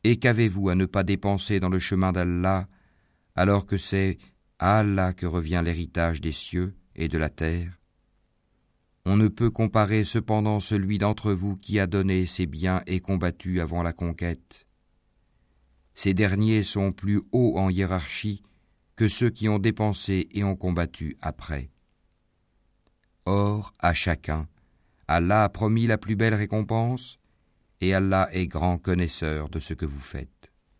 Et qu'avez-vous à ne pas dépenser dans le chemin d'Allah, alors que c'est à Allah que revient l'héritage des cieux et de la terre? On ne peut comparer cependant celui d'entre vous qui a donné ses biens et combattu avant la conquête. Ces derniers sont plus hauts en hiérarchie que ceux qui ont dépensé et ont combattu après. Or, à chacun, Allah a promis la plus belle récompense, et Allah est grand connaisseur de ce que vous faites.